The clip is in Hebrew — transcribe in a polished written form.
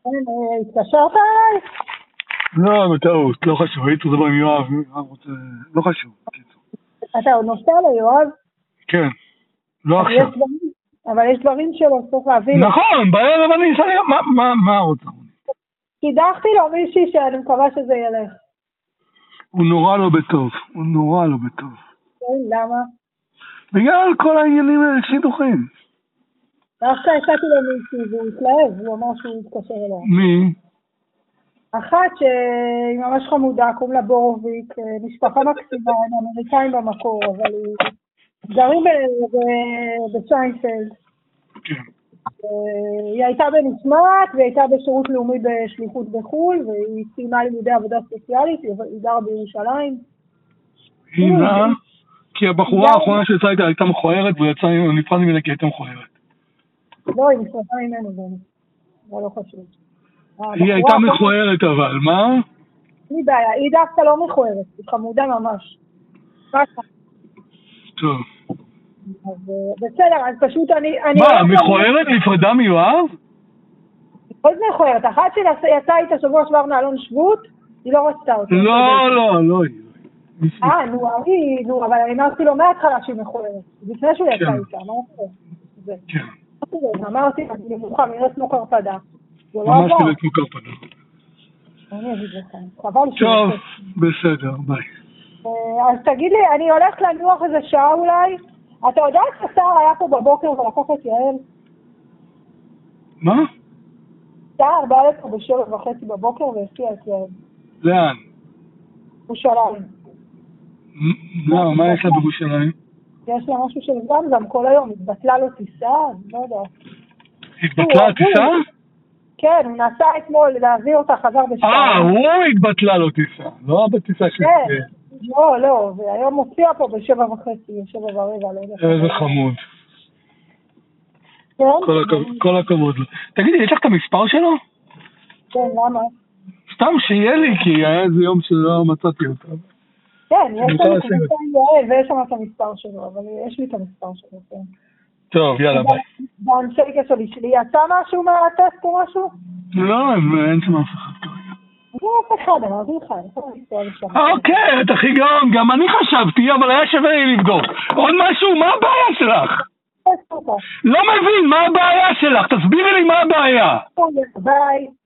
התקשרת עליי? לא, בטעות, לא חשוב, היית זה עם יואב, לא חשוב. אתה עוד נוסע ליואב? כן, לא עכשיו. אבל יש דברים שלא צריך להבין. נכון, בערב אני אסע, מה רוצה? קידחתי לו מישהי שאני מקווה שזה ילך. הוא נורא לא בטוב, כן, למה? בגלל כל העניינים האלה שידוכים. דווקא הצעתי לו מישהי והוא התלהב, הוא אמר שהוא יתקשר אליה. מי? אחת שהיא ממש חמודה, קוראים לה בורוביק, משפחה מקסימה, הם אמריקאים במקור, אבל היא גרים בשיינפלד. כן. היא הייתה בנשמת והיא הייתה בשירות לאומי בשליחות בחול, והיא סיימה לימודי עבודה סוציאלית, היא גרה בירושלים. היא נעה? כי הבחורה האחרונה שיצאה איתה הייתה מכוערת, והוא נפרד ממנה כי הייתה מכוערת. לא, היא נפרדה ממנו, זה לא חשוב. היא הייתה מכוערת אבל, מה? אין בעיה, היא דווקא לא מכוערת, היא חמודה ממש. טוב. אז בסדר, אז פשוט אני... מה, מכוערת נפרדה מיואב? עוד מכוערת, אחת שיצאה איתה שבוע שעבר נעלון שבות, היא לא רצתה אותה. לא. נו, אבל אני אמרתי לו מההתחלה שהיא מכוערת. לפני שהוא יצא איתה, אמרתי, אני מוכן, נראית כמו קרפדה. ממש נראית כמו קרפדה. אני אגיד לך, חבל שהוא... טוב, בסדר, ביי. אז תגיד לי, אני הולכת לנוח איזה שעה אולי? אתה יודע איך השר היה פה בבוקר ולקח את יעל? מה? שר בא לפה ב7:30 בבוקר והסיע את יעל. לאן? ירושלים. לא, מה יש לה בירושלים? יש לה משהו של גם כל היום, התבטלה לו טיסה, לא יודע. התבטלה הטיסה? כן, הוא נסע אתמול להביא אותה חזר בשעה. הוא התבטלה לו טיסה, לא בטיסה של... כן, לא, והיום מופיע פה ב7:30, 7:15, לא יודע. איזה חמוד. כן? כל הכבוד לו. תגידי, יש לך את המספר שלו? כן, למה? סתם שיהיה לי, כי היה איזה יום שלא מצאתי אותה. כן, יש לי את המספר יעל, ויש שם את המספר שלו, אבל יש לי את המספר שלו, כן. טוב, יאללה, ביי. באנשי קשר שלי, יצא משהו מהטסט או משהו? לא, אין שם אף אחד כרגע. לא, אף אחד, אני אביא לך, אני יכולה לנסוע לשם. אוקיי, אתה הכי גאון, גם אני חשבתי, אבל היה שווה לי לבדוק. עוד משהו, מה הבעיה שלך? לא מבין, מה הבעיה שלך? תסבירי לי מה הבעיה. ביי.